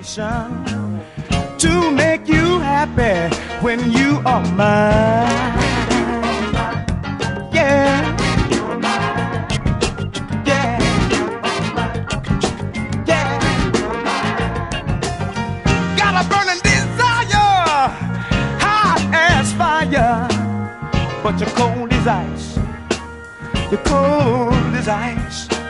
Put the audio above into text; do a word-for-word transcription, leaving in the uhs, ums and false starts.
temptation to make you happy when you are mine. Yeah. Yeah. Yeah. Got a burning desire, hot as fire, but you're cold as ice. You're cold as ice.